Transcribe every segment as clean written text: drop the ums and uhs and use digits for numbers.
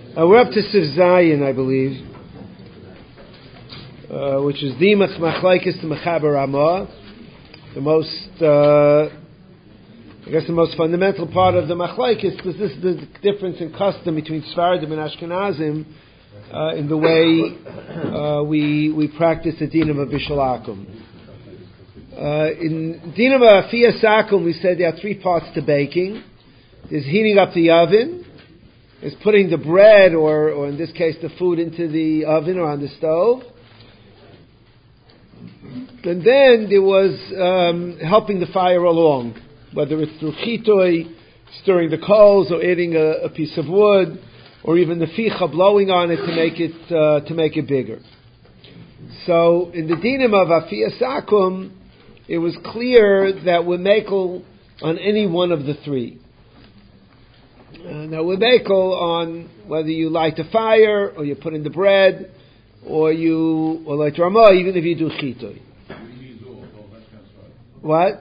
We're up to Siv Zayin, I believe, which is the Machlaikis to Mechaber Ramah, the most fundamental part of the Machlaikis, because this is the difference in custom between Sfaradim and Ashkenazim in the way we practice the Dinam of Bishul Akum. In Dinam of Afiyas Akum, we said there are three parts to baking. There's heating up the oven. Is putting the bread, or in this case the food, into the oven or on the stove. And then there was helping the fire along, whether it's through chitoi, stirring the coals, or adding a piece of wood, or even the ficha, blowing on it to make it bigger. So in the dinim of Afiyas Akum, it was clear that we're mekel on any one of the three. Now we're mekel on whether you light the fire, or you put in the bread, or light Ramah, even if you do chitoi. What?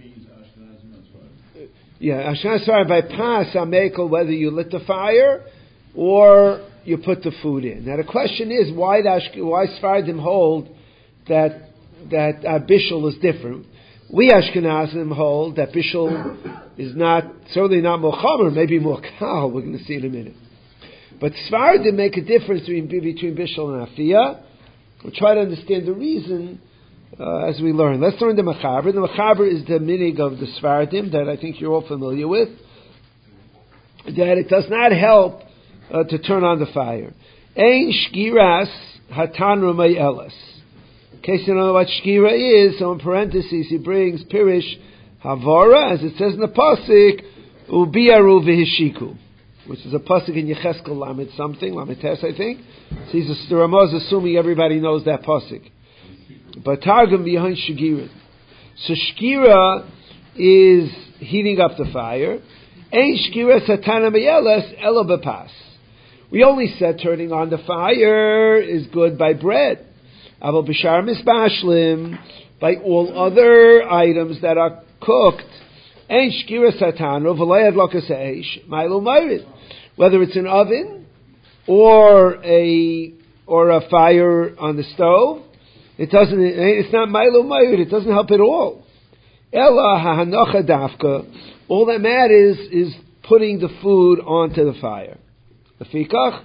Yeah, Ashkenaz by pas are mekel whether you lit the fire or you put the food in. Now the question is why Sfaradim hold that bishul is different. We Ashkenazim hold that bishul is certainly not more chomer, maybe more kal. We're going to see in a minute. But Sfaradim make a difference between bishul and afiyah. We'll try to understand the reason as we learn. Let's learn the Mechaber. The Mechaber is the minig of the Sfaradim that I think you're all familiar with. That it does not help to turn on the fire. Ein shkiras hatanru me'elas. In case you don't know what shkira is, so in parentheses he brings pirish havara, as it says in the pasuk, ubiaru v'hishiku, which is a pasuk in Yecheskel Lamed something, Lamed Tes, I think. So the Ramah is assuming everybody knows that pasuk. But Targum behind Shgira. So Shgira is heating up the fire. Ein Shgira satana me'elas elo bepas. We only said turning on the fire is good by bread. Aval b'shar misbashlim, by all other items that are cooked. Ein Shgira satana v'layad lokas eish ma'ilo ma'rid. Whether it's an oven or a fire on the stove, it's not Milo Mayud, it doesn't help at all. Ella ha'hanocha dafka, all that matters is putting the food onto the fire. Lefikach,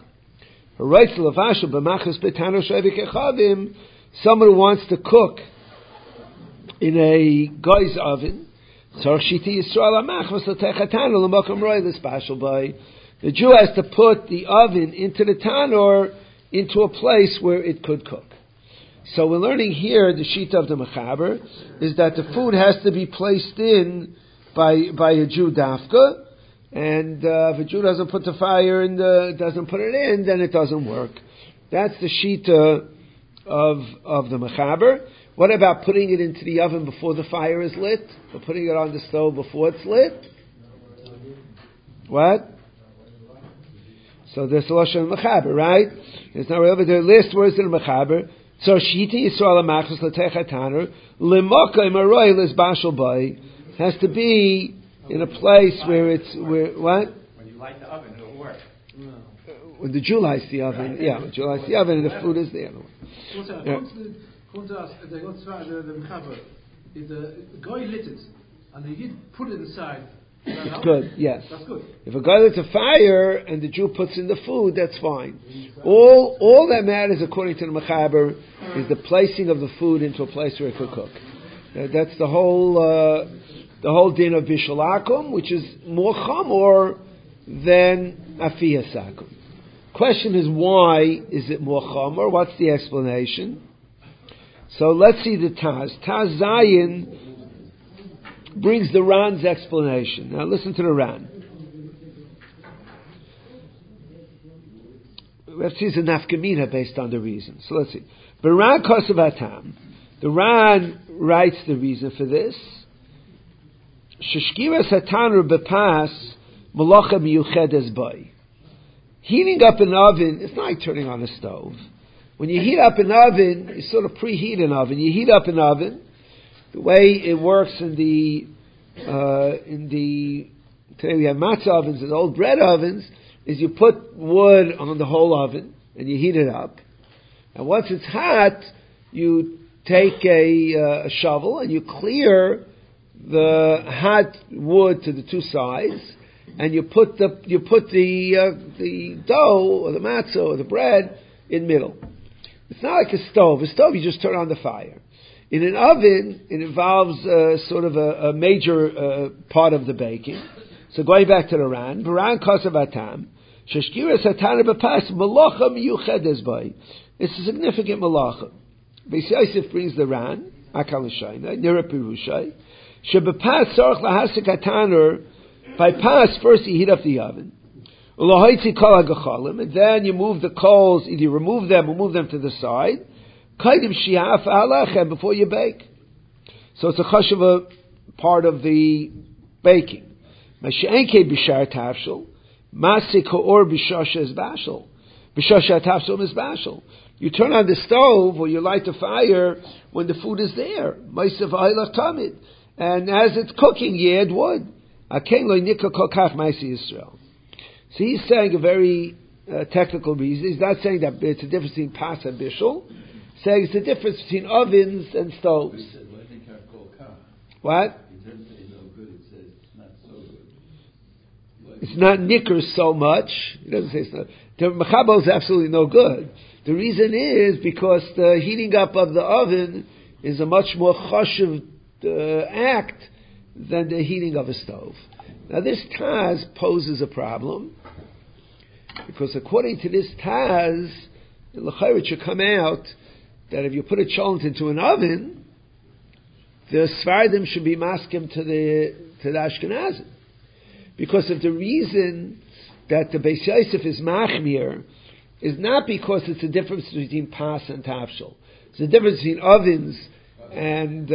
someone who wants to cook in a guy's oven, the Jew has to put the oven into the tanur, into a place where it could cook. So we're learning here, the shita of the Mechaber, is that the food has to be placed in by a Jew dafka, and if a Jew doesn't put the fire in doesn't put it in, then it doesn't work. That's the shita of the Mechaber. What about putting it into the oven before the fire is lit? Or putting it on the stove before it's lit? What? So there's the Lashon Mechaber, right? It's not really, the last words in the Mechaber. So shiti Yisrael amachos l'techa tanur l'moka imaroy l'sbashal bay has to be in a place where what? When you light the oven, it'll work. When the Jew lights the oven, when the Jew lights the oven and the food is there. According to us, the Mechaber, if the guy lit it and the Yid put it inside. It's good, yes. That's good. If a guy lights a fire and the Jew puts in the food, that's fine. All that matters, according to the Mechaber, is the placing of the food into a place where it could cook. That's the whole din of Bishul Akum, which is more chamor than Afiyas Akum. Question is, why is it more chamor? What's the explanation? So let's see the Taz. Taz Zayin brings the Ran's explanation. Now listen to the Ran. We have to see the nafkamina based on the reason. So let's see. The Ran Kosevatam. The Ran writes the reason for this. Sheshkira satanur bepas malacha miyuchedes bay. Heating up an oven, it's not like turning on a stove. When you heat up an oven, you sort of preheat an oven. You heat up an oven. The way it works today we have matzah ovens and old bread ovens. is you put wood on the whole oven and you heat it up. And once it's hot, you take a shovel and you clear the hot wood to the two sides, and you put the dough or the matzah or the bread in middle. It's not like a stove. A stove, you just turn on the fire. In an oven, it involves sort of a major part of the baking. So going back to the Ran, Baran Kosavatam, Shashkira Satana Bapas, Malacha Miyuchedes Bay. It's a significant malacha. Beis Yosef brings the Ran, Akal Shayna, Nira Pirushai. Shebepas Sarach Lahasik Ataner, by pas, first you heat up the oven. And then you move the coals, either you remove them or move them to the side. Before you bake. So it's a chashuva part of the baking. You turn on the stove or you light the fire when the food is there. And as it's cooking, you add wood. So he's saying a very technical reason. He's not saying that it's a difference between pas and bishul. He's saying it's a difference between ovens and stoves. What? It's not nicker so much. He doesn't say it's not. The mechabel is absolutely no good. The reason is because the heating up of the oven is a much more chashuv act than the heating of a stove. Now this Taz poses a problem, because according to this Taz, it should come out that if you put a cholent into an oven, the Sfardim should be maskim to the Ashkenazim. Because of the reason that the Beis Yosef is machmir is not because it's a difference between pas and tafshel. It's a difference between ovens and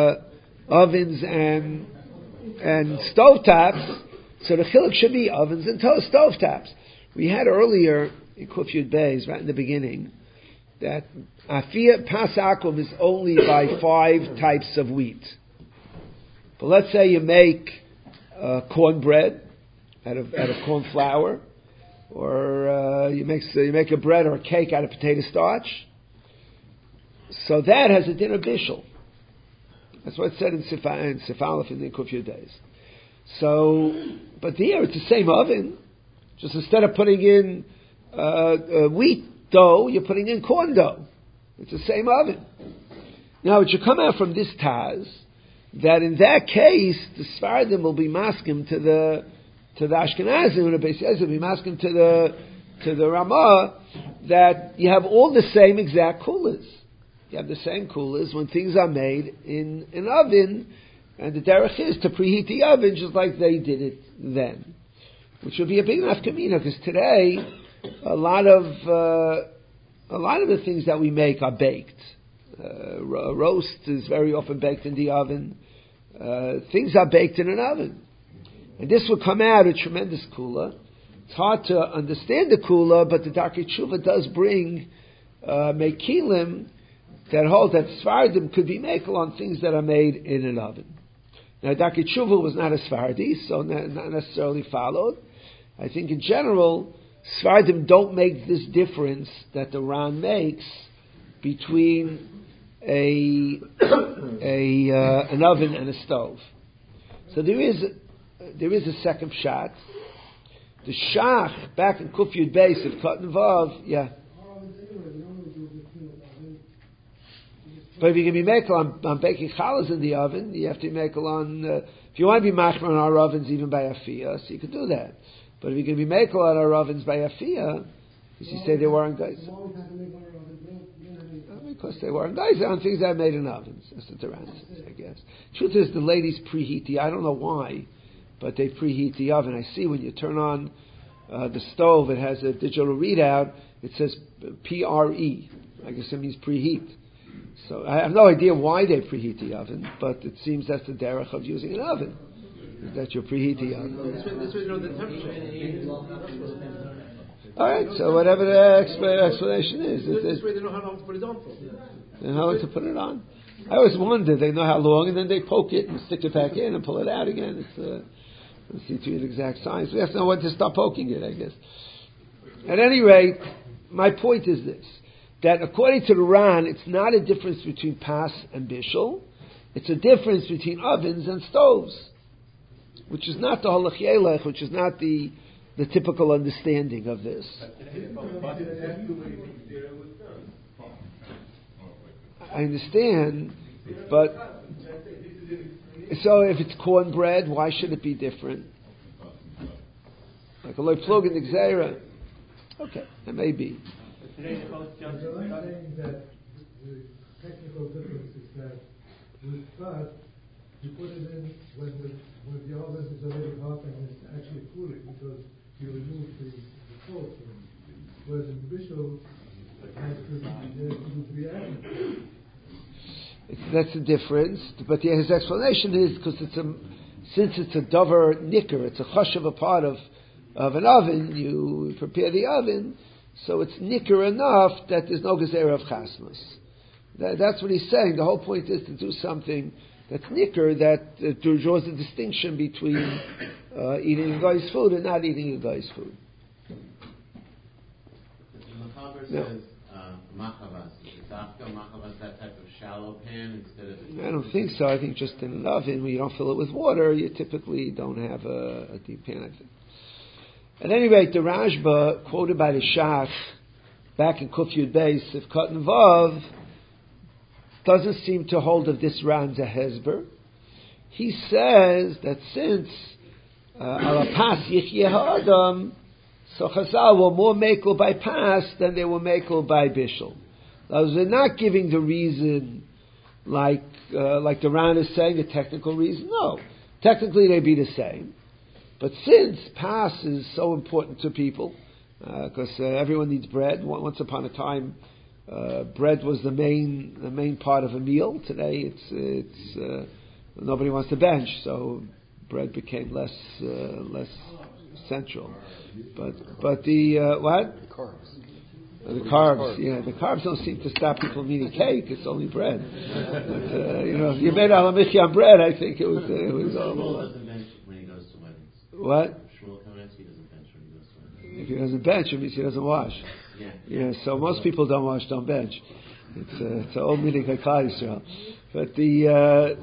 stovetops. So the chiluk should be ovens and stovetops. We had earlier in Kuf Yud Beis, right in the beginning, that afiyah pas akum is only by 5 types of wheat. But let's say you make cornbread out of corn flour, or you make a bread or a cake out of potato starch. So that has a din of bishul. That's what it said in Sif Aleph in the Kuf Yud Beis. So, but here it's the same oven. Just instead of putting in wheat dough, you're putting in corn dough. It's the same oven. Now it should come out from this Taz that in that case the Sfardim will be maskim to the Ashkenazim, and the Beis Yosef will be maskim to the Ramah, that you have all the same exact coolers. You have the same coolers when things are made in an oven, and the derech is to preheat the oven just like they did it then, which would be a big nafkamina, because today a lot of the things that we make are baked. Roast is very often baked in the oven. Things are baked in an oven, and this will come out a tremendous kula. It's hard to understand the kula, but the Darkei Tshuva does bring mekilim that hold that Sfardim could be mekel on things that are made in an oven. Now, Darkei Tshuva was not a Sfardi, so not necessarily followed. I think in general, Sfardim don't make this difference that the Ran makes between an oven and a stove. So there is a second shot. The Shach back in Kuf Yud Beis of Cotton Vav, yeah. But if you're going to be mekel on baking challahs in the oven, you have to be mekel on. If you want to be machmer on our ovens, even by afiyah, so you can do that. But if you're going to be mekel on our ovens by afiyah, because you say they weren't guys. Because they weren't guys on things that are made in ovens. That's what the Ran says, I guess. Truth is, the ladies preheat I don't know why, but they preheat the oven. I see when you turn on the stove, it has a digital readout. It says PRE. I guess it means preheat. So I have no idea why they preheat the oven, but it seems that's the derech of using an oven, is that you preheat the oven. This way you know the temperature. All right, so whatever the explanation is. This way they know how long to put it on for. They know how long to put it on. I always wondered, they know how long, and then they poke it and stick it back in and pull it out again. Doesn't seem to be an exact science. We have to know when to stop poking it, I guess. At any rate, my point is this, that according to the Ran, it's not a difference between pas and bishul, it's a difference between ovens and stoves, which is not the halach yelech, which is not the typical understanding of this. I understand, but so if it's cornbread, why should it be different? Like a loy plug in the gzeira. Okay, that may be. So I'm saying that the technical difference is that with fat, you put it in when the oven is already hot and it's actually cooling because you remove the salt from it. Whereas in bishul, it has to be added. That's the difference. But his explanation is because since it's a davar nicker, it's a chashav, a part of an oven, you prepare the oven, so it's nicker enough that there's no gezerah of chasmas. That's what he's saying. The whole point is to do something that's nicker, that draws a distinction between eating a guy's food and not eating a guy's food. The Machaber says machavas. Is after machavas that type of shallow pan instead of? I don't think so. I think just in an oven, when you don't fill it with water, you typically don't have a deep pan, I think. At any rate, the Rashba, quoted by the Shach, back in Kuf Yud Beis, if Katan Vav, doesn't seem to hold of this Ran's a Hezber. He says that since Alapas Yichye Ha'adam, so Chazal were more makel by pas than they were makel by bishul. Now, they're not giving the reason like the Ran is saying, a technical reason. No. Technically, they'd be the same. But since pas is so important to people, because everyone needs bread. Once upon a time, bread was the main part of a meal. Today, it's nobody wants to bench, so bread became less central. But the what? The carbs. The carbs don't seem to stop people from eating cake. It's only bread. But, if you made alamich on bread, I think it was. Shmuel doesn't bench when he goes to weddings. What? Shmuel Kamenetsky doesn't bench when he goes to weddings. If he doesn't bench, it means he doesn't wash. Yeah. So most people don't wash, don't bench. It's an old meaning of Klal Yisrael. But the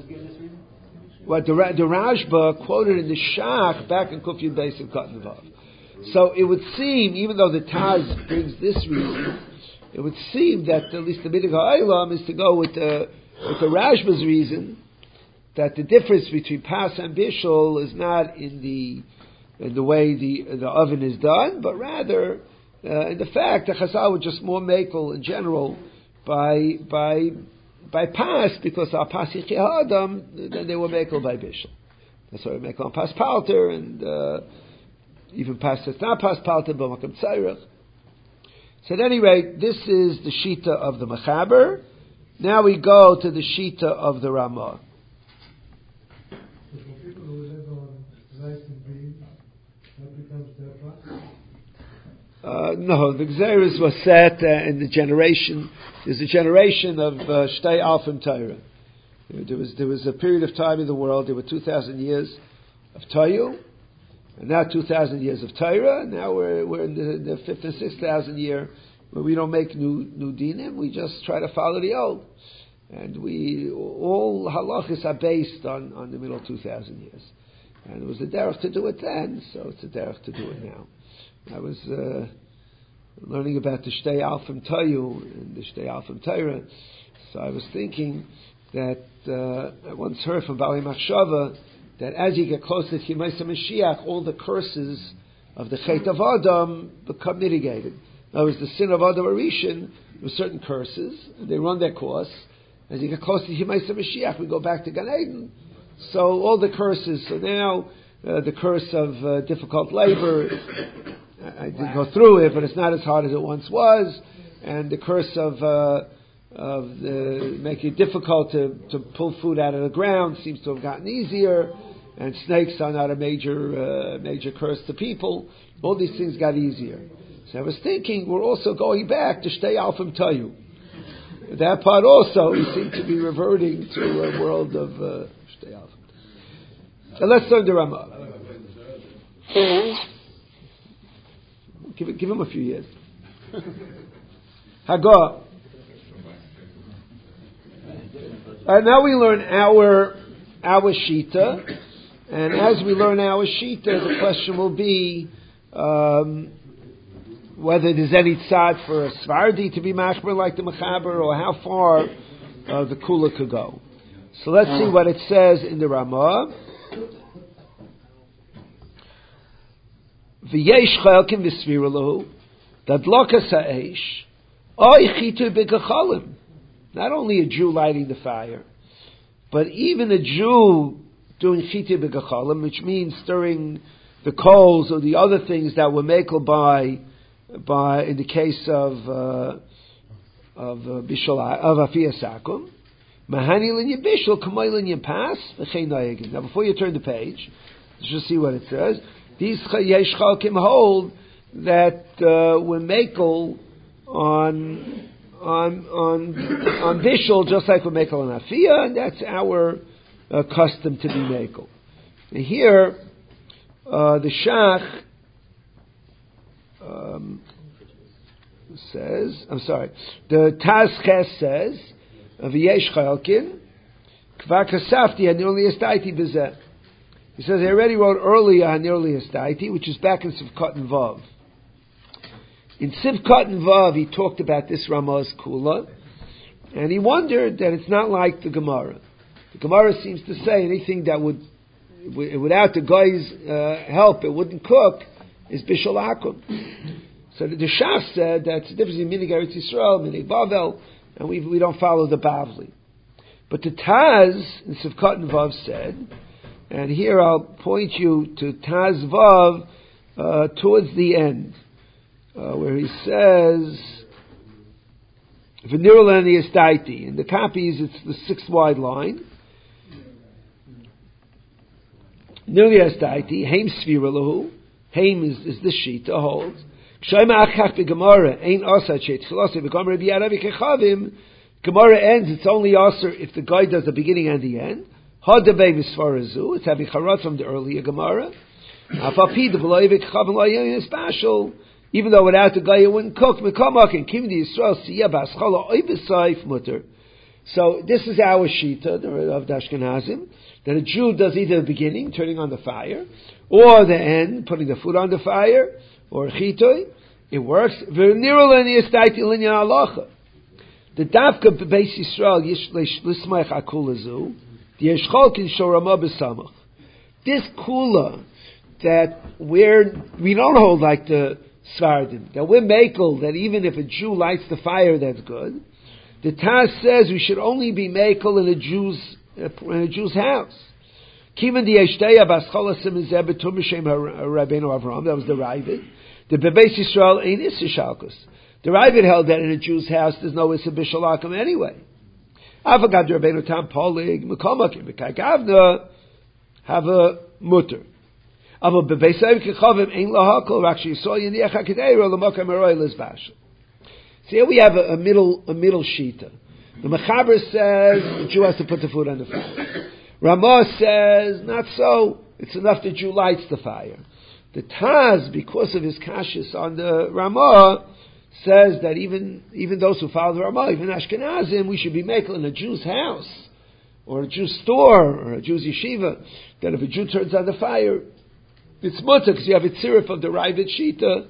Rashba quoted in the Shach back in Kuf Yud Beis of Katan Vav. So it would seem, even though the Taz brings this reason, it would seem that at least the Midig HaOlam is to go with the Rashba's reason that the difference between pas and bishul is not in the way the oven is done, but rather in the fact that Chazal were just more makel in general by pas, because our pas yichye ha'adam, then they were makel by bishul. That's why we make on pas palter and even pas that's not pas palter but makam tzairach. So at any rate, this is the shita of the Mechaber. Now we go to the shita of the Ramah. So for people who live on rice and beans, that becomes their pas? No, the Gzeres was set in the generation. There's a generation of Shtei Alfim Torah. There was a period of time in the world. There were 2,000 years of Toyu, and now 2,000 years of Torah. Now we're in the 5th and 6,000 year where we don't make new dinim. We just try to follow the old, and all halachas are based on the middle 2,000 years. And it was a derech to do it then, so it's a derech to do it now. I was learning about the Shtei Alfim Toyu and the Shtei Alfim Torah, so I was thinking that I once heard from Bali Machshava that as you get closer to Yemei Mashiach, all the curses of the Chet of Adam become mitigated. In other words, the sin of Adam Arishin, there were certain curses, and they run their course. As you get closer to Yemei Mashiach, we go back to Gan Eden. So all the curses, so now the curse of difficult labor, I didn't go through it, but it's not as hard as it once was, and the curse of making it difficult to pull food out of the ground seems to have gotten easier, and snakes are not a major curse to people. All these things got easier. So I was thinking we're also going back to Shtei Alfim Toyu. That part also, we seem to be reverting to a world of Shtei Alfim. So let's learn the Ramah. Give him a few years. Hagah. Now we learn our shita, and as we learn our shita, the question will be whether there's any tzad for a Svardi to be machmer like the Mechaber, or how far the Kula could go. So let's see what it says in the Ramah. V'yesh chalkim v'svira lahu dadlokas ha'esh oy chitu b'kachalim. Not only a Jew lighting the fire, but even a Jew doing chitu b'kachalim, which means stirring the coals or the other things that were makel by in the case of afiyas sakum. Mahani l'in yibishul kamoy l'in yipas v'chein nayagim. Now, before you turn the page, let's just see what it says. These yesh chalkim hold that we're makel on bishul just like we're makel on afiyah, and that's our custom to be makel. And here, the Shach says, the Tazches says, V'yesh chalkin, kvar kasafti hanirli estaiti b'zeh. He says, I already wrote earlier hanirli estaiti, which is back in Sivkot and Vav. In Sivkot and Vav, he talked about this Ramah's Kula, and he wondered that it's not like the Gemara. The Gemara seems to say anything that would, without the guy's help, it wouldn't cook, is Bishul Akum. So the Shach said that's the difference between Minig Eretz Yisrael, Minig Bavel, and we don't follow the Bavli. But the Taz in Sivkot and Vav said, and here I'll point you to Taz Vav towards the end, where he says, V'nirulani Estaiti. In the copies, it's the 6th wide line. Nirli Estaiti, Heim Sfira Lahu. Heim is the Shita holds. Gemara ends, it's only aser if the guy does the beginning and the end. It's having charat from the earlier Gemara. Even though without the guy it wouldn't cook. So this is our shita of the Ashkenazim, that a Jew does either the beginning, turning on the fire, or the end, putting the food on the fire, or chitoy. It works. The Davka Beis Yisrael Lismach Akulazu, the Yeshcholkin Shorama B'Samach. This kula that we don't hold like the Svardim, that we're makel, that even if a Jew lights the fire, that's good. The Taz says we should only be makel in a Jew's house. Kivan the Yeshteya Bascholasim Zeh B'Tum B'Shem Rabbeinu Avraham. That was the Ravid. The Bebeis Yisrael ain't Issa Shalkus. The Ravid held that in a Jew's house there's no Issa B'Shalakim anyway. Avagad Rabbeinu Tam Polig Mekomakim B'Kagavna have a mutter. Ava Bebeis Yisrael ain't Lahakol Rakshi Yisrael Yiniach HaKedeira L'Mokam Eroi L'Zbashel. So here we have a middle shita. The Mechaber says the Jew has to put the food on the fire. Ramah says not so. It's enough the Jew lights the fire. The Taz, because of his kashis on the Ramah, says that even those who follow the Ramah, even Ashkenazim, we should be making in a Jew's house, or a Jew's store, or a Jew's yeshiva, that if a Jew turns on the fire, it's mutter, because you have a tzirif of the Ravid Shita.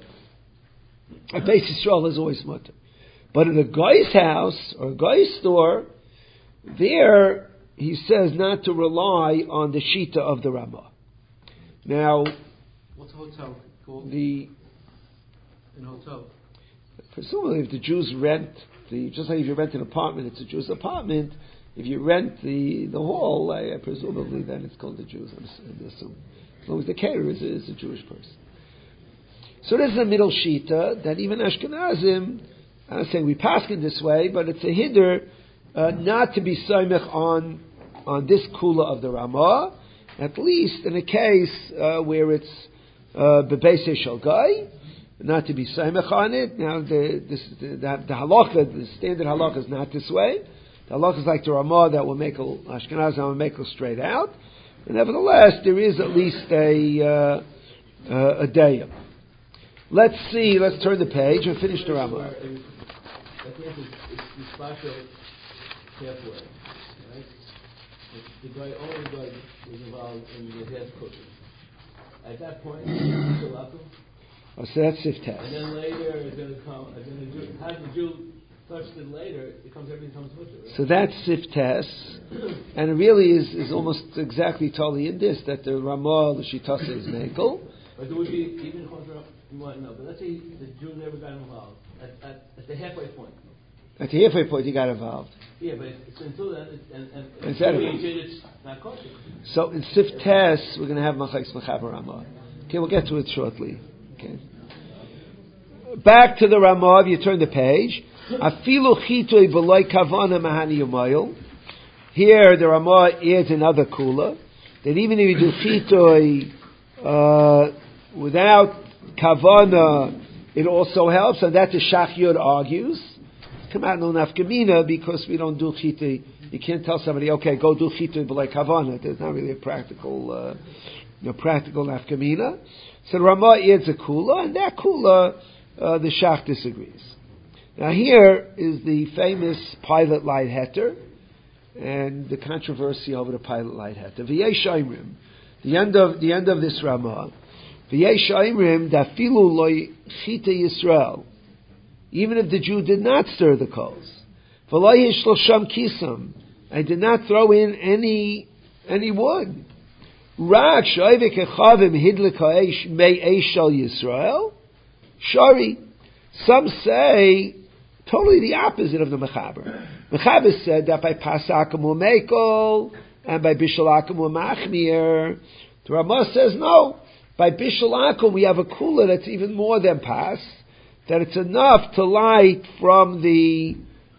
A Beis Yisrael is always mutter. But in a guy's house, or a guy's store, there, he says not to rely on the Shita of the Ramah. Now, what's a hotel called? In hotel. Presumably, if the Jews rent just like if you rent an apartment, it's a Jew's apartment. If you rent the hall, presumably then it's called the Jews. I assume, as long as the caterer is a Jewish person. So there's a middle shita that even Ashkenazim, I'm saying we paskin this way, but it's a hinder not to be soymech on this kula of the Ramah, at least in a case where it's bebeisei shel guy, not to be soymech on it. Now the halacha, the standard halacha is not this way. The halacha is like the Ramah that will make Ashkenazim will make straight out. But nevertheless, there is at least a a day. Let's see. Let's turn the page and finish the Ramah. I think it's special halfway, right? The guy only guy was involved in the head cooking. At that point, it's still up. Oh, so that's Sif Test. And then later it's going to come. Had the Jew touched it later, everything comes with it. Right? So that's Sif Test, and it really is almost exactly totally in this that the Ramah the Shitasa is Mekel. But there would be even contra. You might know, but let's say the Jew never got involved at the halfway point. At the halfway point, he got involved. Yeah, but it's until then, and it's not kosher. So in Sif Test, we're going to have Machais Mechaber Ramah. Okay, we'll get to it shortly. Okay. Back to the Ramah. If you turn the page, Afilu Chitoi B'Loi Kavana Mahani Yumayil. Here, the Ramah adds another kula that even if you do Chitoi without Kavana, it also helps, and that the Shach Yud argues. Come out no nafkamina because we don't do chitei. You can't tell somebody, okay, go do chitei b'lei kavana. There's not really a practical nafkamina. So Ramah adds a kula, and that kula, the Shach disagrees. Now here is the famous pilot light heter, and the controversy over the pilot light heter. V'yesh Oimrim, the end of this Ramah. V'yesh Oimrim dafilu loy chitei Yisrael. Even if the Jew did not stir the coals, v'lo yishlosham kisam, I did not throw in any wood. Rak shoyvek echavim hidlik ha'esh mei eish al Yisrael. Shari. Some say totally the opposite of the Mechaber. Mechaber said that by pasakim u'meikol and by bishalakim u'machmir. The Ramah says no. By bishalakim we have a kula that's even more than pas. That it's enough to light from the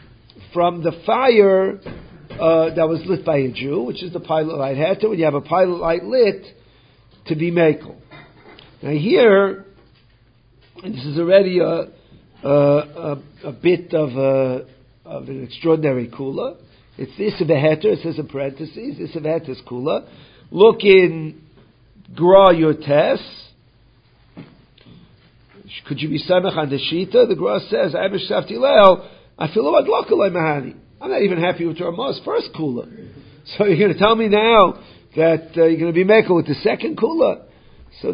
fire that was lit by a Jew, which is the pilot light heter. When you have a pilot light lit, to be mekel. Now here, and this is already a bit of an extraordinary kula. It's this of a heter. It says in parentheses, this of a heter is kula. Look in Gra Yotes. Could you be samech on the shita? The Gra says, I feel like mahani. I'm not even happy with Ramah's first kula. So you're going to tell me now that you're going to be mekel with the second kula? So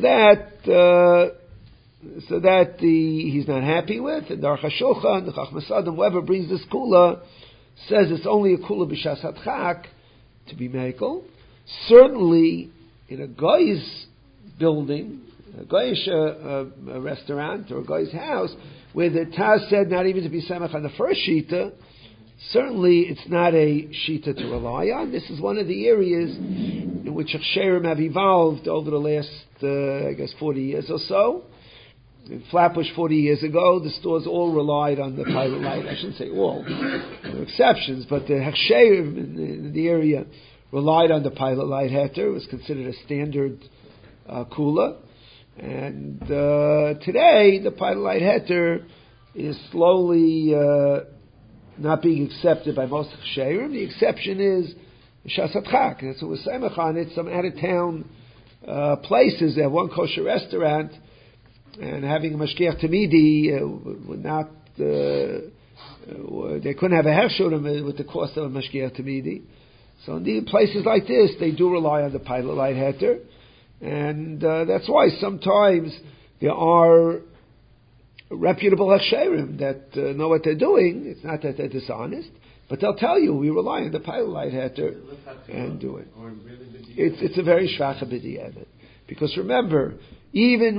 that he's not happy with, and the Aruch HaShulchan, the Chachmas Adam, whoever brings this kula, says it's only a kula b'shas hadchak to be mekel. Certainly, in a guy's building, a guy's a restaurant or a guy's house, where the Taz said not even to be samech on the first shita, certainly it's not a shita to rely on. This is one of the areas in which Hechsherim have evolved over the last, 40 years or so. In Flatbush 40 years ago, the stores all relied on the pilot light. I shouldn't say all. There were exceptions, but the Hechsherim in the area relied on the pilot light heter. It was considered a standard kula. And today, the pilot light heter is slowly not being accepted by most Hechsherim. The exception is Shas Hadchak. That's what we're saying on it. Some out-of-town places, they have one kosher restaurant, and having a mashgiach tamidi would not. They couldn't have a hefshurim with the cost of a mashgiach tamidi. So in these places like this, they do rely on the pilot light heter, and that's why sometimes there are reputable hechsherim that know what they're doing. It's not that they're dishonest, but they'll tell you we rely on the pilot light heter and do it. It's a very shvacha b'di'evet, because remember, even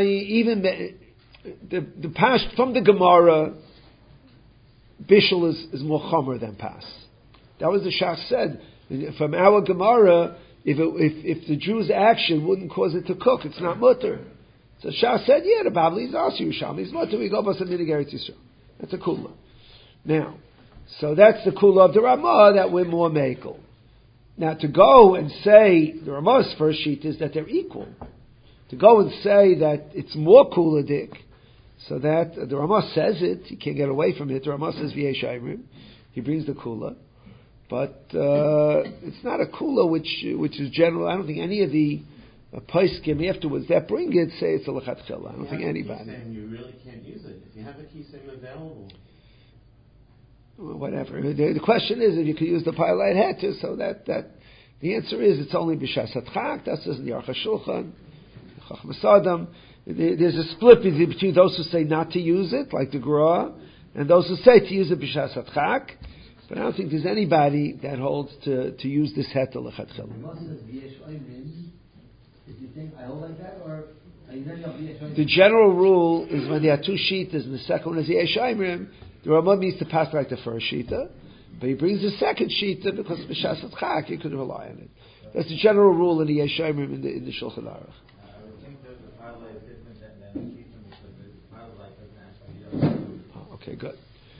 the pas from the Gemara, bishul is more chomer than pas. That was the Shach said from our Gemara. If the Jew's action wouldn't cause it to cook, it's not mutter. So Shach said, yeah, the Bavli is also Yerushalmi. It's mutter. We go by some Eretz Yisrael. That's a kula. Now, so that's the kula of the Ramah that we're more mekel. Now, to go and say the Ramah's first sheet is that they're equal. To go and say that it's more kula dik, so that the Ramah says it, you can't get away from it. The Ramah says v'yesh Oimrim. He brings the kula. But it's not a kula which is general. I don't think any of the poskim afterwards that bring it say it's a lechatchila. I don't think anybody. You really can't use it if you have a kisem available. Whatever. The question is if you could use the pilot heter, so that the answer is it's only b'shas hatchak. That's in the Aruch HaShulchan, Chachmas Adam. There's a split between those who say not to use it, like the Gra, and those who say to use it b'shas hatchak. But I don't think there's anybody that holds to use this heter lechatchila. The general rule is when there are two shitas and the second one is Yesh Aimrim, the Ramah means to pass like the first shita, but he brings the second shita because b'shas hatchak you could rely on it. That's the general rule in the Yesh Aimrim in the Shulchan Aruch. I would think that the pilot is different than the Keaton because the pilot doesn't actually. Okay, good.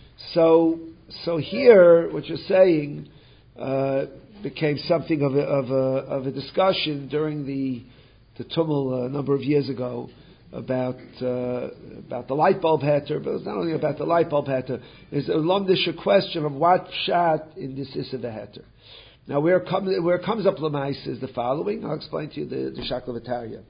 So here, what you're saying became something of a discussion during the tumult a number of years ago about the light bulb heter, but it's not only about the light bulb heter. There's a lumdish question of what pshat in this is of the heter. Now, where it comes up l'mais is the following. I'll explain to you the Shakla V'Tarya.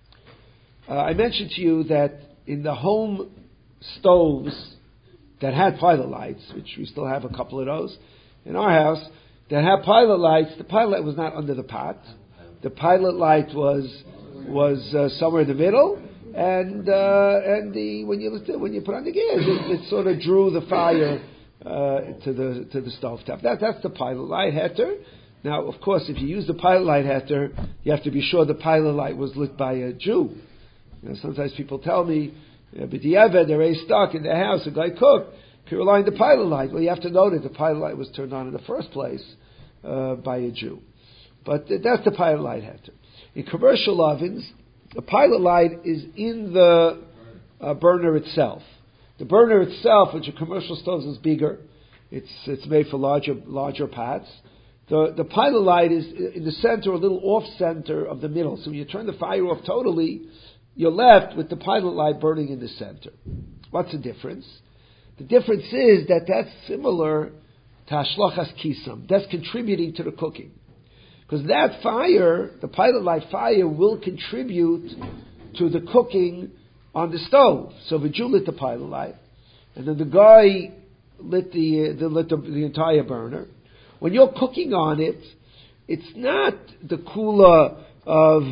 I mentioned to you that in the home stoves that had pilot lights, which we still have a couple of those in our house, that had pilot lights, the pilot light was not under the pot. The pilot light was somewhere in the middle, and when you put on the gas, it sort of drew the fire to the stovetop. That's the pilot light heter. Now, of course, if you use the pilot light heter, you have to be sure the pilot light was lit by a Jew. Sometimes people tell me, b'diavad, they're already stuck in the house, a guy cooked, you rely on the pilot light. Well, you have to know that the pilot light was turned on in the first place by a Jew. But that's the pilot light heter. In commercial ovens, the pilot light is in the burner itself. The burner itself, which in commercial stoves is bigger, it's made for larger pots. The pilot light is in the center, a little off center of the middle. So when you turn the fire off totally, you're left with the pilot light burning in the center. What's the difference? The difference is that that's similar to hashlochas kisam. That's contributing to the cooking. Because that fire, the pilot light fire, will contribute to the cooking on the stove. So the Jew lit the pilot light, and then the guy lit the entire burner. When you're cooking on it, it's not the kula of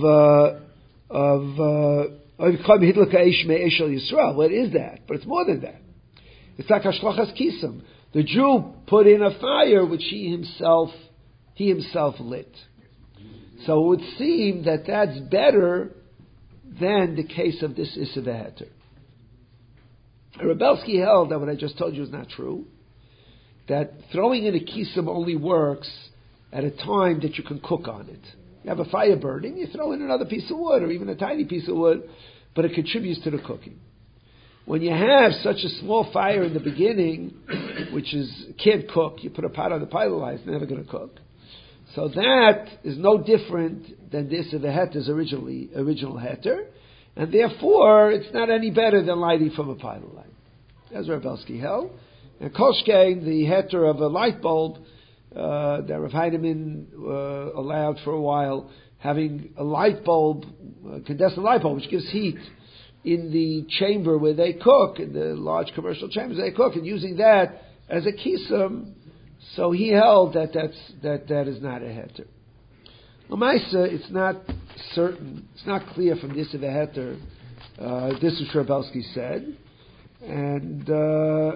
what is that? But it's more than that. It's like hashlochas kisam. The Jew put in a fire which he himself lit. So it would seem that that's better than the case of this Issa V'Heter. Rebelsky held that what I just told you is not true. That throwing in a kisam only works at a time that you can cook on it. You have a fire burning, you throw in another piece of wood or even a tiny piece of wood, but it contributes to the cooking. When you have such a small fire in the beginning, which can't cook, you put a pot on the pilot light, it's never going to cook. So that is no different than this of the heter's original heter, and therefore it's not any better than lighting from a pilot light. That's what Rebelsky held. And Kolshkein, the heter of a light bulb, that Rav Heinemann allowed for a while, having a light bulb, condensed light bulb, which gives heat in the chamber where they cook, in the large commercial chambers they cook, and using that as a kisam, so he held that is not a heter. L'maisa, it's not certain, it's not clear from this of a heter. This is what Rebelsky said, and the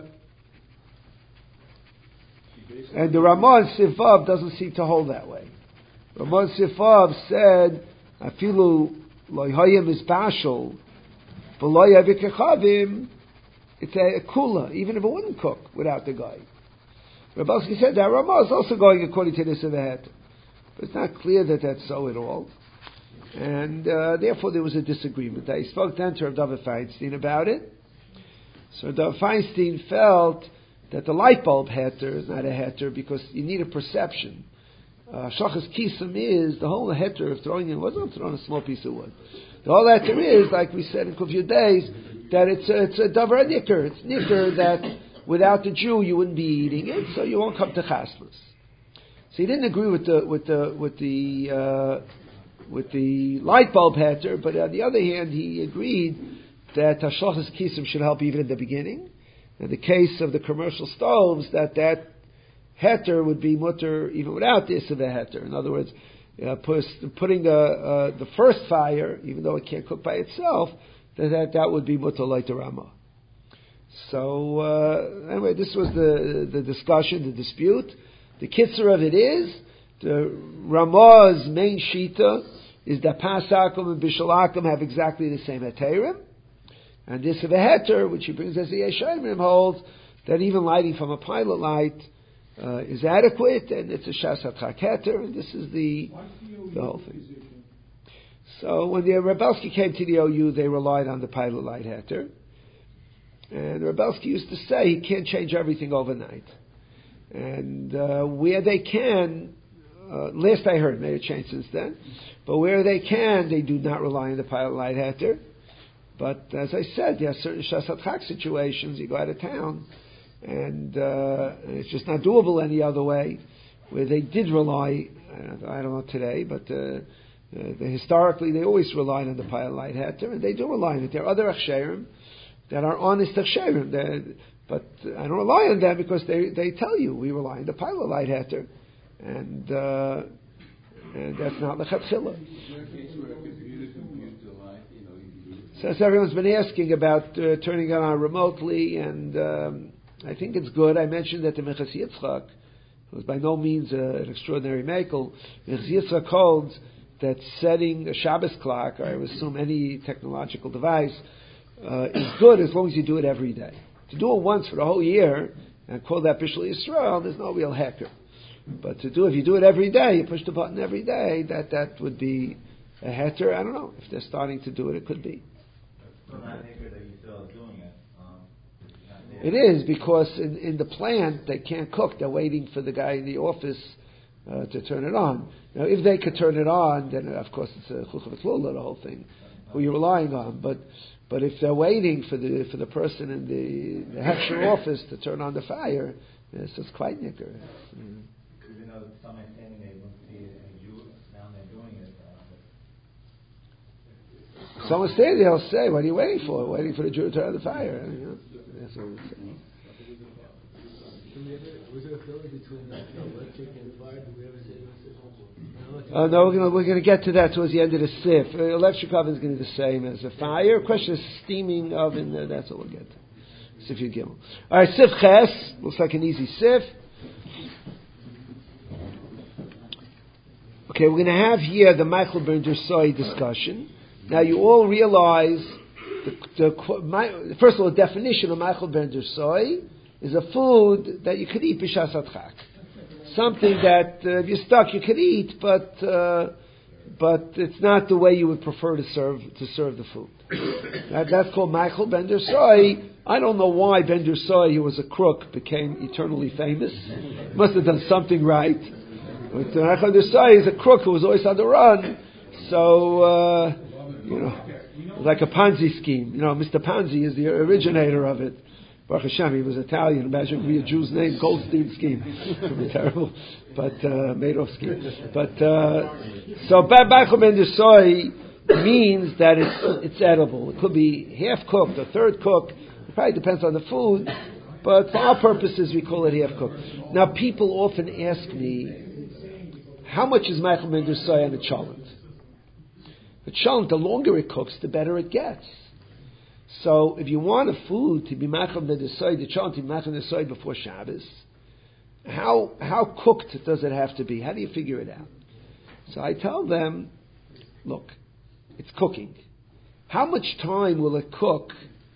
Ramon Sivav doesn't seem to hold that way. Ramon Sivav said, "Afilu loyhayim is bashul, v'loyavikechavim." It's a kula, even if it wouldn't cook without the guy. Rebelsky said that Ramah is also going according to this of the heter, but it's not clear that that's so at all, and therefore there was a disagreement. I spoke then to Rav David Feinstein about it. So David Feinstein felt that the light bulb heter is not a heter because you need a perception. Shachas kisam is the whole heter of throwing in wood. Not throwing a small piece of wood. The whole heter is, like we said in Kufya days, that it's a davar nicker. It's nicker that without the Jew you wouldn't be eating it, so you won't come to chasnas. So he didn't agree with the with the light bulb heter, but on the other hand, he agreed that hashlochas kisim should help even in the beginning. In the case of the commercial stoves, that heter would be mutter even without this of a heter. In other words, putting the first fire, even though it can't cook by itself, that would be mutter like the Rama. So anyway, this was the discussion, the dispute. The kitzur of it is the Rama's main shita is that Pasakum and Bishalakum have exactly the same heterim, and this of a heter, which he brings as the Yeshayim holds that even lighting from a pilot light is adequate, and it's a shasat heter, and this is the whole thing. So when the Rebelsky came to the OU, they relied on the pilot light heter, and Rebelsky used to say he can't change everything overnight, and where they can, last I heard, maybe it changed since then, but where they can, they do not rely on the pilot light heter. But as I said, there are certain shasat chak situations, you go out of town, and it's just not doable any other way, where they did rely, I don't know today, but historically they always relied on the pilot light heter, and they do rely on it. There are other achsherim that are honest achsherim, but I don't rely on them because they tell you, we rely on the pilot light heter, and that's not lechatchila. So as everyone's been asking about turning it on remotely, and I think it's good. I mentioned that the Minchas Yitzchak, who is by no means an extraordinary makel, Minchas Yitzchak holds that setting a Shabbos clock, or I would assume any technological device, is good as long as you do it every day. To do it once for the whole year and call that Bishul Yisrael, there's no real hecker. But if you do it every day, you push the button every day, that would be a heter. I don't know. If they're starting to do it, it could be. So not hecker that you're still doing it. It is, because in the plant, they can't cook. They're waiting for the guy in the office to turn it on. Now, if they could turn it on, then of course it's a chuch v'tlula, the whole thing, who you're relying on. But if they're waiting for the person in the heksher office to turn on the fire, so it's quite nicker. Even though some understanding they won't see it, and you down there doing it. Someone standing there will say, "What are you waiting for? Waiting for the Jew to turn on the fire?" You know? That's what it's saying. Was there a feeling between electric and fire? Did we ever say No, we're going to get to that towards the end of the sif. Electric oven is going to be the same as a fire. Question is steaming oven. That's what we'll get to. Sif Yud Gimel. All right, sif ches looks like an easy sif. Okay, we're going to have here the Michael Bender Soy discussion. Now, you all realize first of all, the definition of Michael Bender Soy is a food that you could eat b'shas adchak. Something that if you're stuck, you could eat, but it's not the way you would prefer to serve the food. That's called Michael Bender Soy. I don't know why Bender Soy, who was a crook, became eternally famous. Must have done something right. But Michael Bender Soy is a crook who was always on the run. So like a Ponzi scheme. Mr. Ponzi is the originator of it. Baruch Hashem, he was Italian. Imagine it could be a Jew's name, Goldstein scheme. It would be terrible. But, Madoff scheme. But, so Michael Bender Soy means that it's edible. It could be half cooked or third cooked. It probably depends on the food. But for our purposes, we call it half cooked. Now, people often ask me, how much is Michael Bender Soy on a cholent? The cholent, the longer it cooks, the better it gets. So if you want a food to be Michael Bender Soy, the cholent to be Michael Bender Soy before Shabbos, how cooked does it have to be? How do you figure it out? So I tell them, look, it's cooking. How much time will it cook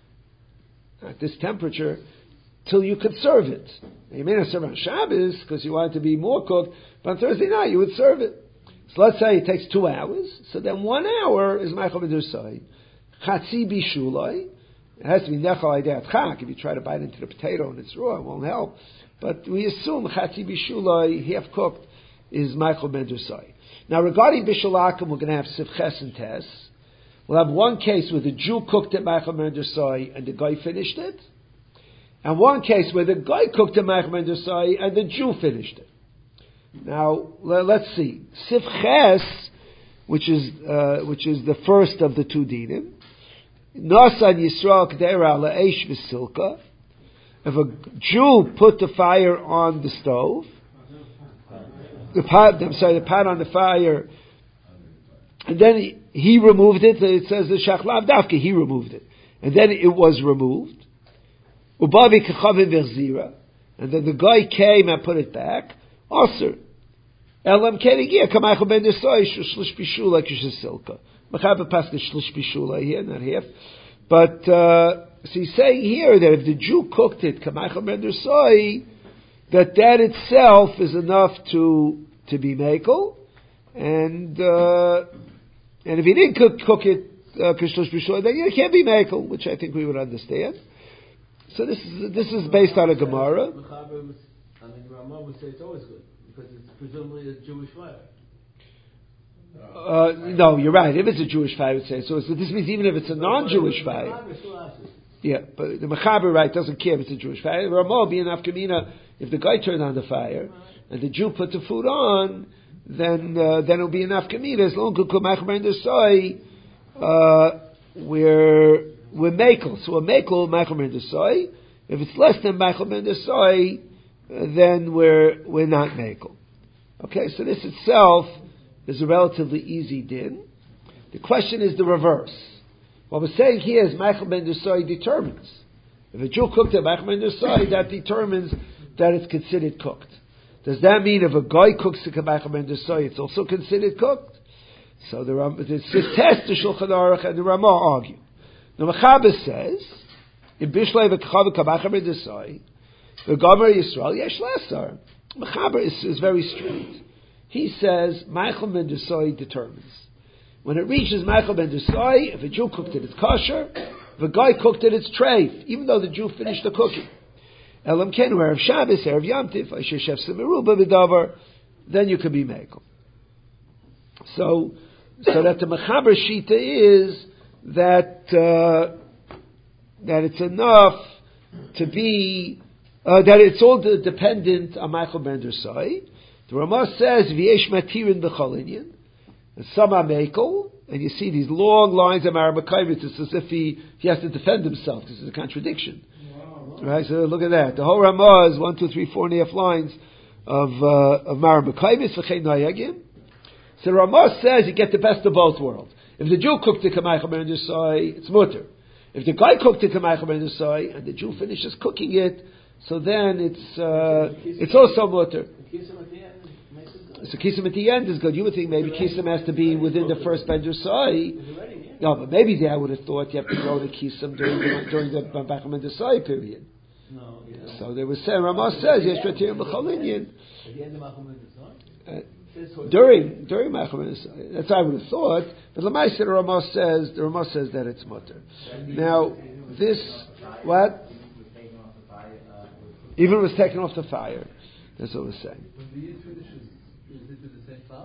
at this temperature till you could serve it? Now, you may not serve it on Shabbos because you want it to be more cooked, but on Thursday night you would serve it. So let's say it takes 2 hours, so then 1 hour is Michael Bender Soy. Chatzi bishulai. It has to be nechal idei atchak. If you try to bite into the potato and it's raw, it won't help. But we assume chatzi bishulai, half cooked, is Michael Bender Soy. Now regarding bishulakim, we're going to have sif ches and tes. We'll have one case where the Jew cooked it Michael Bender Soy and the guy finished it, and one case where the guy cooked it Michael Bender Soy and the Jew finished it. Now let's see. Sif ches, which is the first of the two dinim. Nasan Yisrael K'deira La'esh V'silka. If a Jew put the fire on the stove, the pot on the fire, and then he removed it. It says the Shachlav Davke, he removed it, and then it was removed. Ubavi K'chavim V'chzira, and then the guy came and put it back. Aser. Elam Kerigia Kamachol Ben Desoy Shlish Bishula Kishasilka. Mechaber Pascha Shlish Bishula here, not half, but. So he's saying here that if the Jew cooked it, Kamachol Ben Desoy, that itself is enough to be mekel, and if he didn't cook it Kishlush B'Shul, then it can't be mekel, which I think we would understand. So this is based on a Gemara. I mean, Ramah would say it's always good because it's presumably a Jewish fire. No, you're right. If it's a Jewish fire, I would say so. So this means even if it's a non-Jewish fire. Yeah, but the Mechaber, right, doesn't care if it's a Jewish fire. Ramah being Afkamina, if the guy turned on the fire and the Jew put the food on, then it'll be an Afkamina. As long as Kamachol Ben Desoy, we're mekel. So a mekel Machol Ben Desoy. If it's less than Machol Ben Desoy, then we're not mekel. Okay, so this itself is a relatively easy din. The question is the reverse. What we're saying here is Machol Ben Desoy determines. If a Jew cooked it Machol Ben Desoy, that determines that it's considered cooked. Does that mean if a guy cooks it Machol Ben Desoy, it's also considered cooked? So this test the Shulchan Aruch and the Ramah argue. The Mechaber says, in Bishlei v'Kchav Machol Ben Desoy, the Gomer Yisrael Yesh Lesar. Mechaber is very strict. He says Machol Ben Desoy determines. When it reaches Machol Ben Desoy, if a Jew cooked it, it's kosher. If a guy cooked it, it's treif, even though the Jew finished the cooking. Elam ken where of Shabbos, Erev Yom Tif, Asher Shef Semeruba B'davar, then you can be mekel. So that the Mechaber Shita is that it's enough to be that it's all dependent on Machol Ben Desoy. The Ramah says V'yesh Matirin B'chol Inyan. And some are mekel, and you see these long lines of Aramakaimit. It's as if he has to defend himself. This is a contradiction. Wow. Right? So look at that. The whole Ramah is 1, 2, 3, 4.5 lines of Aramakaimit v'chein nayagim. So Ramah says you get the best of both worlds. If the Jew cooked the Kamachol Ben Desoy, it's mutter. If the guy cooked the Kamachol Ben Desoy and the Jew finishes cooking it, so then it's also mutter. So Kisam at the end is good. You would think maybe Kisam has to be within the first Ben Desoy. No, but maybe I would have thought you have to go to Kisam during the Machol Ben Desoy period. No, yeah. So they were saying, Ramah says, Yesh Matirin B'chol Inyan. At the end of Machol Ben Desoy? During Machol Ben Desoy. That's what I would have thought. But Lamai said the Ramah says that it's mutter. Now, this, what? Even it was taken off the fire. That's what we're saying. Is it with the same pot?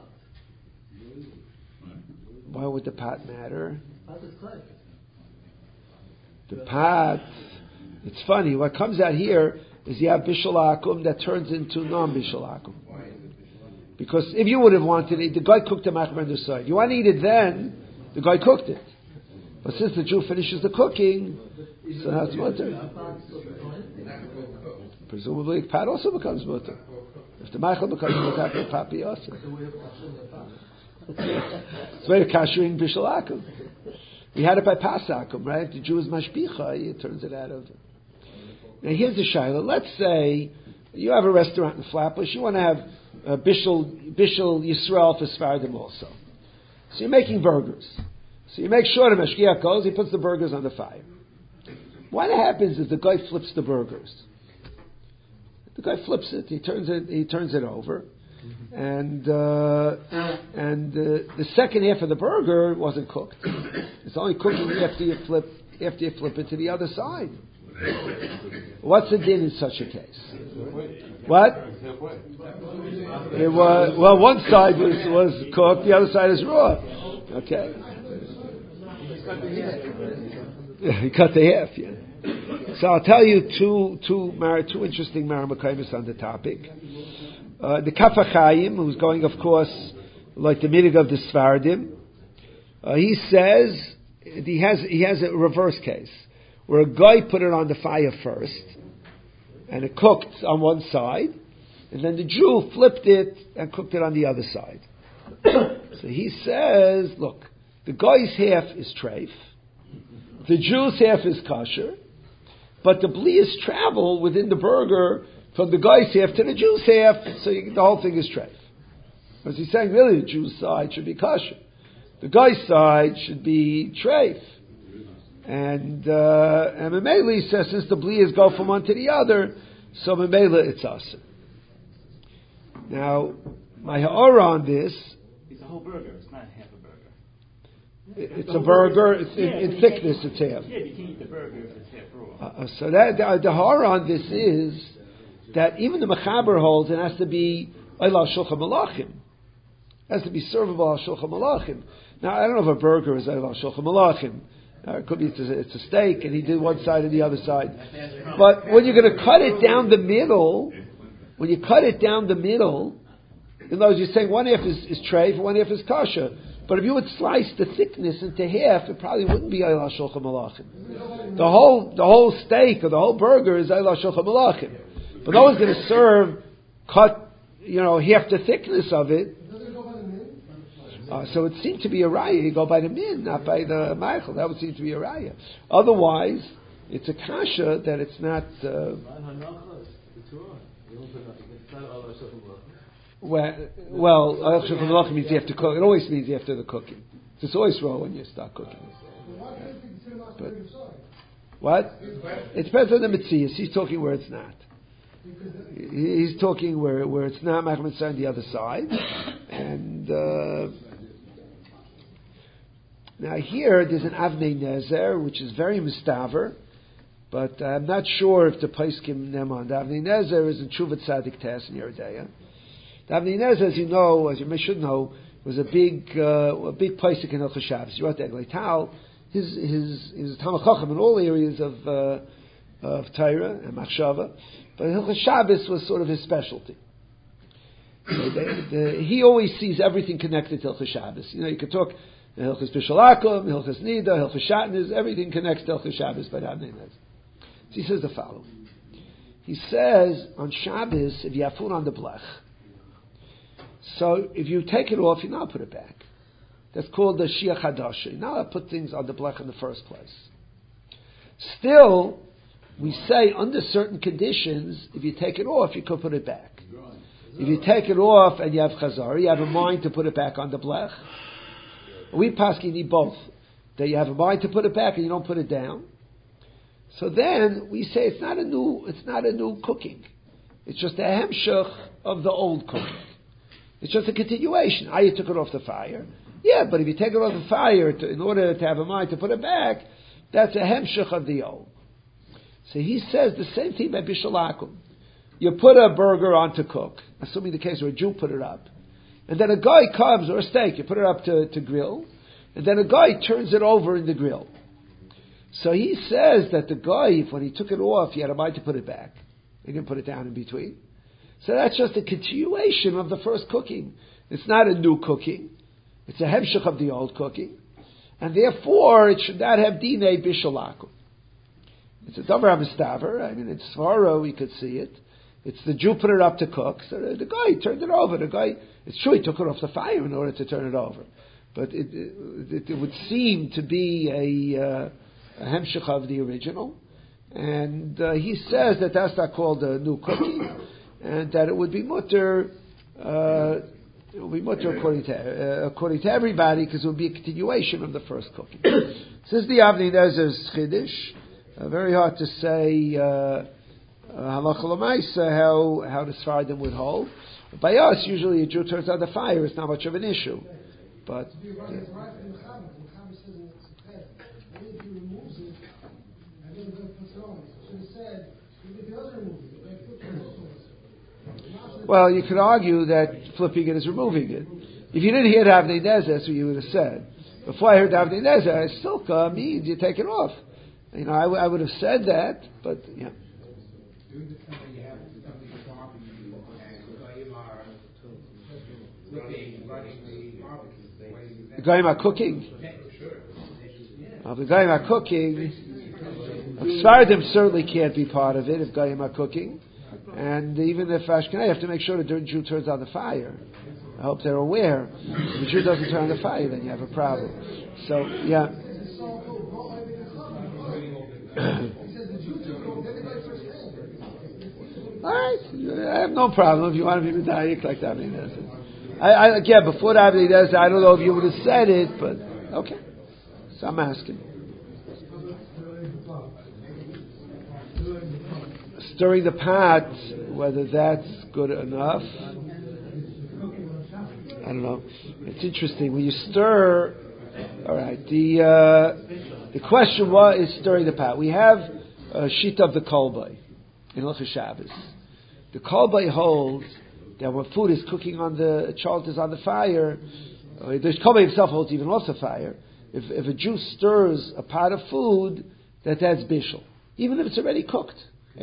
Why would the pot matter? Pot is clay. The pot, it's funny, what comes out here is you have Bishul Akum that turns into non-Bishul Akum. Because if you would have wanted it, the guy cooked the Machol Ben Desoy. You want to eat it then, the guy cooked it. But since the Jew finishes the cooking, so now it's mutter. Presumably, the pot also becomes mutter. If the Machol becomes mutter, the pot be also. It's very kashering Bishul Akum. We had it by Pasakum, right? The Jew is mashbicha, he turns it out of. Now here's the shayla. Let's say you have a restaurant in Flatbush. You want to have Bishul Yisrael for Sfardim also. So you're making burgers. So you make sure the mashgiach goes. He puts the burgers on the fire. What happens if the guy flips the burgers? The guy flips it. He turns it over, and the second half of the burger wasn't cooked. It's only cooking after you flip it to the other side. What's the din in such a case? What? It was, well, one side was cooked, the other side is raw. Okay. He cut the half. Yeah. So I'll tell you two interesting Maramakaimos on the topic. The Kaf HaChaim, who's going, of course, like the minig of the Sfardim. He says he has a reverse case where a guy put it on the fire first, and it cooked on one side, and then the Jew flipped it and cooked it on the other side. So he says, look, the guy's half is treif, the Jew's half is kosher, but the blias travel within the burger from the guy's half to the Jew's half, so the whole thing is treif. Because he's saying really the Jew's side should be kosher. The guy's side should be treif. And Memele says since the blias go from one to the other, so Memele it's us. Now, my ha'ara on this, it's a whole burger, it's not half a burger. It's a burger, in thickness it's half. Yeah, you can eat the burger if it's half raw. So that the ha'ara on this is that even the Mechaber holds it has to be Eila Shulchan Malachim. It has to be servable al Shulchan Malachim. Now, I don't know if a burger is Eila Shulchan Malachim. It could be it's a steak, and he did one side and the other side. But when you're going to cut it down the middle, in other words, you're saying one half is treif, one half is kosher. But if you would slice the thickness into half, it probably wouldn't be Eila Shulchan Malachim. The whole steak or the whole burger is Eila Shulchan Malachim. But no one's going to serve cut, half the thickness of it. So it seemed to be a raya. You go by the min, not by the Michael. That would seem to be a raya. Otherwise, it's a kasha that it's not. Well, al means you have to cook. It always means after the cooking. It's always raw when you start cooking. But what? It depends on the mitzias. He's talking where it's not. He's talking where it's not. Machman on the other side, and. Now here, there's an Avnei Nezer, which is very mistaver, but I'm not sure if the Paiskim Neman. The Avnei Nezer is in Tshuvat Tzadik Tes in Yeridea. The Avnei Nezer, as you may should know, was a big Paisik in Hilchos Shabbos. He wrote the Eglei Tal. He was a Talmid Chacham in all areas of Torah and Machshava, but Hilchos Shabbos was sort of his specialty. He always sees everything connected to Hilchos Shabbos. You could talk Hilchos Bishul Akum, Hilchos Nida, Hilchos Shatnez, everything connects to Hilchos Shabbos by Avnei Nezer. So he says the following. He says, on Shabbos, if you have food on the blech, so if you take it off, you're not put it back. That's called the Shia Chadasha. You're not allowed to put things on the blech in the first place. Still, we say under certain conditions, if you take it off, you could put it back. If you take it off and you have chazar, you have a mind to put it back on the blech. We paskin need both. That you have a mind to put it back and you don't put it down. So then we say it's not a new cooking. It's just a hemshech of the old cooking. It's just a continuation. You took it off the fire. Yeah, but if you take it off the fire in order to have a mind to put it back, that's a hemshech of the old. So he says the same thing by Bishul Akum. You put a burger on to cook, assuming the case where a Jew put it up. And then a guy comes, or a steak, you put it up to grill, and then a guy turns it over in the grill. So he says that the guy, when he took it off, he had a mind to put it back. He didn't put it down in between. So that's just a continuation of the first cooking. It's not a new cooking. It's a hemshech of the old cooking. And therefore, it should not have dinei bishul akum. It's a davar hamistaver. In Svara we could see it. It's the Jew put it up to cook, so the guy turned it over. It's true, he took it off the fire in order to turn it over. But it would seem to be a hemshech of the original. And he says that that's not called a new cooking, and that it would be mutter, according to everybody, because it would be a continuation of the first cooking. This is the Avnei Nezer's Chiddush. Very hard to say halacha l'maisa how the Sfardim would hold. By us, usually a Jew turns on the fire. It's not much of an issue. But well, you could argue that flipping it is removing it. If you didn't hear Avnei Nezer, that's what you would have said. Before I heard Avnei Nezer, silka means you take it off. I would have said that, but yeah. Running the Going about cooking. If going about cooking, Svardim certainly can't be part of it if going about cooking. And even if Ashkenaz, you have to make sure the Jew turns on the fire. I hope they're aware. If the Jew doesn't turn on the fire, then you have a problem. So, yeah. All right, I have no problem if you want to be medayik like that. Again, before that, I don't know if you would have said it, but okay. So I'm asking. Stirring the pot, whether that's good enough. I don't know. It's interesting when you stir. All right. The question is stirring the pot. We have a sheet of the kolbay in Hilchos Shabbos. The kolbay holds that when food is cooking on the chalent is on the fire, the kolbay himself holds even off the fire. If a Jew stirs a pot of food, that's bishul, even if it's already cooked.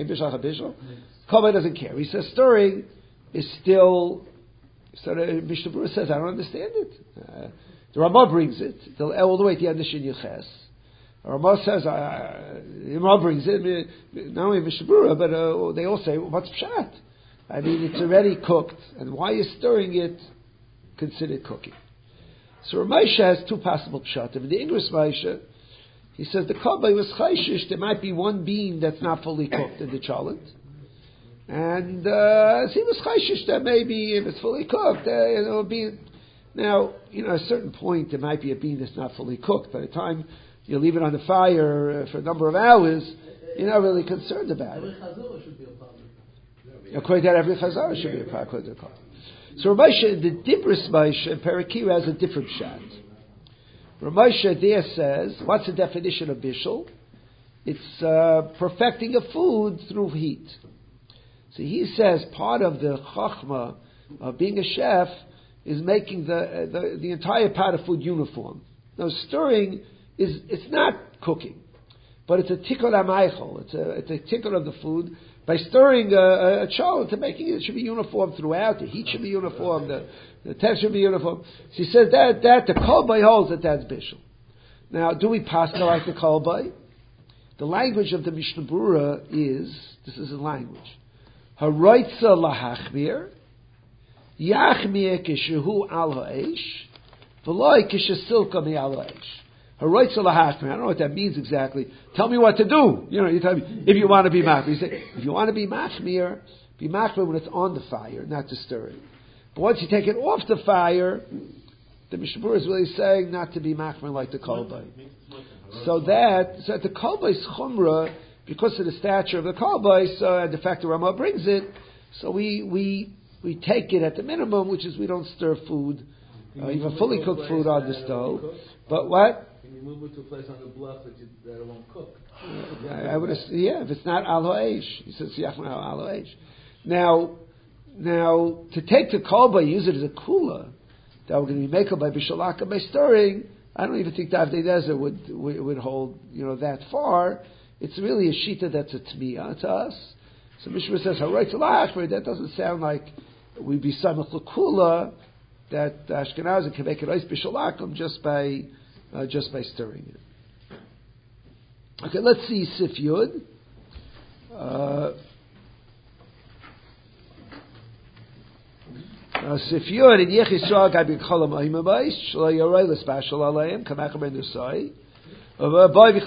Kolbay doesn't care. He says stirring is still. So Mishnah Berurah says, I don't understand it. The Ramah brings it all the way to the end of Shin Yuches. Ramah says, Ramah brings it, not only Mishnah Berurah, but they all say, what's pshat? I mean, it's already cooked, and why is stirring it considered cooking? So Ramosha has two possible pshat. In the English Ramosha, he says the kolbay was chayshish, there might be one bean that's not fully cooked in the chalent. And he was chayshish that maybe if it's fully cooked, it'll be. Now, at a certain point, there might be a bean that's not fully cooked. By the time you leave it on the fire for a number of hours, you're not really concerned about it. Every chazorah should be a problem. According to that, every chazorah should be a problem. So Ramosha, the Dibris Moshe, Perakira has a different shot. Ramosha there says, what's the definition of bishul? It's perfecting a food through heat. So he says part of the chachma of being a chef is making the entire pot of food uniform. Now stirring it's not cooking, but it's a tikkun hamaychol. It's a tikkun of the food by stirring a chalent to making it should be uniform throughout. The heat should be uniform. The temperature should be uniform. So he says that the kolbay holds that's bishul. Now, do we pass like the kolbay? The language of the Mishnah Berurah this is a language. Haroitza lahachmir, yachmir kishehu al ha'esh, v'loi kishesilka mi al ha'esh. Haroitza lahachmir. I don't know what that means exactly. Tell me what to do. You tell me if you want to be machmir. You say if you want to be machmir when it's on the fire, not to stir it. But once you take it off the fire, the Mishnah Berurah is really saying not to be machmir like the kolbay. So the kolbay's chumrah. Because of the stature of the kolbay, and the fact that Ramah brings it, so we take it at the minimum, which is we don't stir food, even fully cooked food on the stove. But what? Can you move it to a place on the bluff that it won't cook? I would if it's not al ha'esh, he says yachmir al ha'esh. Now to take the kolbay, use it as a kula, that we're going to be makel by bishalaka by stirring. I don't even think the Avnei Nezer would hold that far. It's really a shita that's a tmiyah to us. So Mishnah says, "Haroitz la'achmer." That doesn't sound like we'd be samach l'kula that Ashkenazim can make it ois b'shalakim just by stirring it. Okay, let's see Sif Yud. Sif Yud in Yech Yisrael gai b'cholam oimabais shlo yorei l'spashal aleim kamach ben nusai. Now this,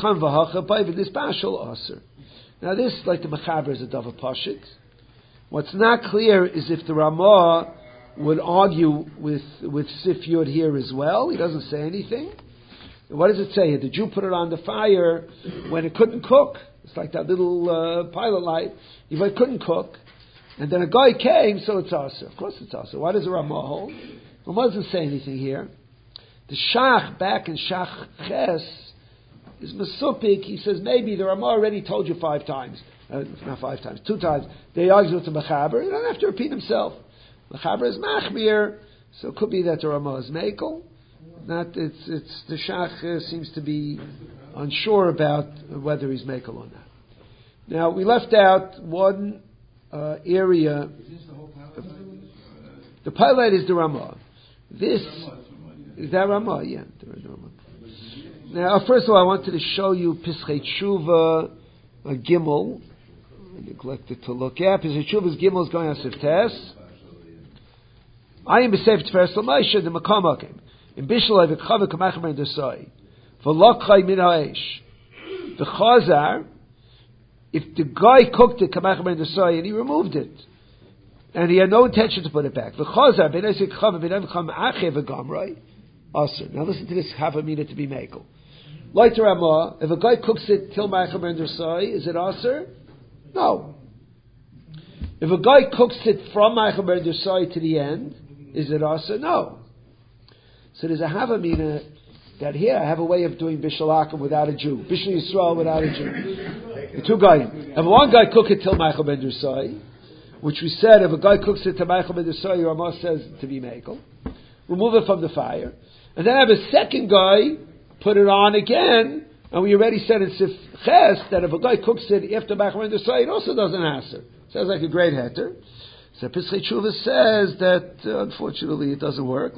like the Mechaber, is a Dava Pashit. What's not clear is if the Ramah would argue with Sif Yud here as well. He doesn't say anything. What does it say? The Jew put it on the fire when it couldn't cook. It's like that little pilot light. If it couldn't cook, and then a guy came, so it's Asa. Of course it's Asa. Why does the Ramah hold? Ramah doesn't say anything here. The Shach back in Shach Ches is Mesupik. He says maybe the Ramah already told you 5 times. Not 5 times, 2 times. They argue with the Mechaber. He doesn't have to repeat himself. Mechaber is Machmir, so it could be that the Ramah is Mekel. It's the Shach seems to be unsure about whether he's Mekel or not. Now we left out one area. The pilot is the Ramah. This Is that Ramah? Yeah. Now, first of all, I wanted to show you Pischei Tshuva Gimel. I neglected to look at. Pischei Tshuva's Gimel is going on Siftes. I am b'seif Tferes L'Maisha the Makamakim. In Bishlai v'Kchavik Kamachmer in Desai. V'Lokchai Min Ha'esh. The Chazar, if the guy cooked it Kamachmer in Desai and he removed it, and he had no intention to put it back. V'Chazar b'nei Kchavik b'nei Kchavik Ache v'Gamrei. Aser. Now listen to this Havamina to be Mekel. Like the Ramah, if a guy cooks it till Ma'achaber and Desai, is it Aser? No. If a guy cooks it from Ma'achaber and Desai to the end, is it Aser? No. So there's a Havamina that here I have a way of doing Bishul Akum without a Jew. Bishul Yisrael without a Jew. The two guys. If one guy cook it till Ma'achaber and Desai, which we said if a guy cooks it till Ma'achaber and Desai, Ramah says to be Mekel. Remove it from the fire. And then I have a second guy put it on again, and we already said in Sif Ches that if a guy cooks it after Ma'achaber and Desai, it also doesn't answer. Sounds like a great heter. So Pischei Tshuva says that unfortunately it doesn't work.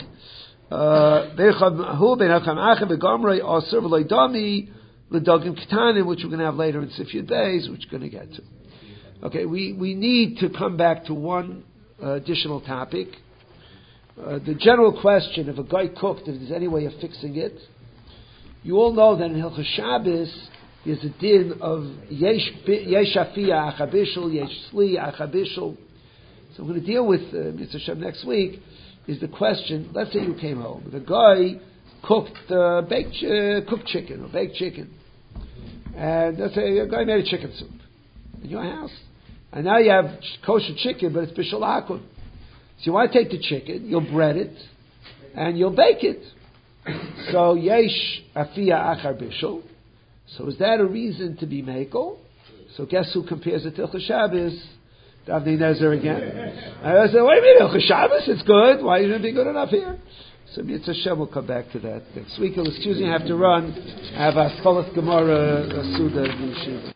Which we're going to have later in Sif Yudbeis, which we're going to get to. Okay, we need to come back to one additional topic. The general question, if a guy cooked, if there's any way of fixing it, you all know that in Hilchos Shabbos there's a din of yesh afiyah achabishul, yesh sli achabishul. So I'm going to deal with Mitzvah Shem next week. Is the question? Let's say you came home, the guy cooked cooked chicken or baked chicken, and let's say a guy made a chicken soup in your house, and now you have kosher chicken, but it's bishul akum. So you want to take the chicken, you'll bread it, and you'll bake it. So yesh afiyah achar bishul. So is that a reason to be mekel? So guess who compares it to Hilchos Shabbos? Davnei Nezer again. I said, wait a minute, Hilchos Shabbos, it's good. Why isn't it be good enough here? So Mitzvah Shem will come back to that next week. It's Tuesday, I have to run. I have a Scholas Gemara Suda in Yeshiva.